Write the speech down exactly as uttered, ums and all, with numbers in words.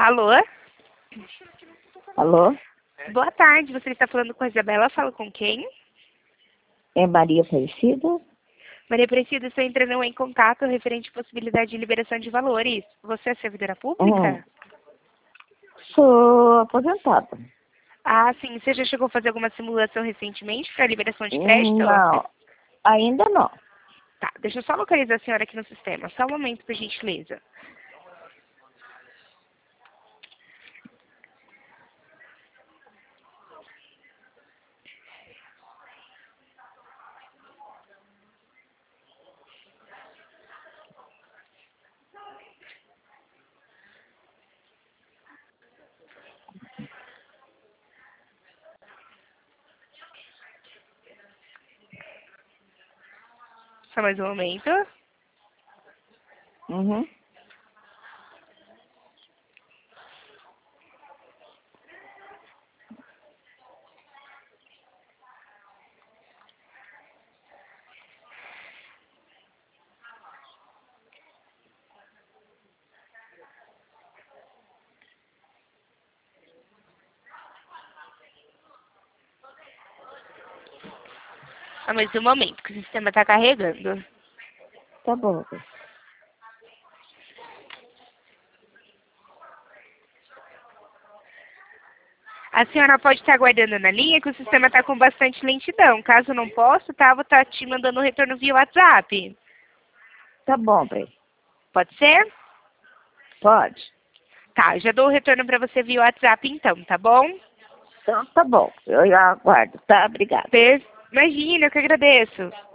Alô? Alô? Boa tarde, você está falando com a Isabela, fala com quem? É Maria Aparecida? Maria Aparecida, estou entrando em contato referente à possibilidade de liberação de valores. Você é servidora pública? Hum. Sou aposentada. Ah, sim. Você já chegou a fazer alguma simulação recentemente para liberação de crédito? Não, ainda não. Tá, deixa eu só localizar a senhora aqui no sistema. Só um momento, por gentileza. Só mais um momento. Uhum. Só mais um momento, que o sistema está carregando. Tá bom. A senhora pode estar aguardando na linha, que o sistema está com bastante lentidão. Caso não possa, tá, vou estar te mandando um retorno via WhatsApp. Tá bom, bem. Pode ser? Pode. Tá, já dou o retorno para você via WhatsApp então, tá bom? Então tá bom. Eu aguardo, tá? Obrigada. Per- Imagina, eu que agradeço.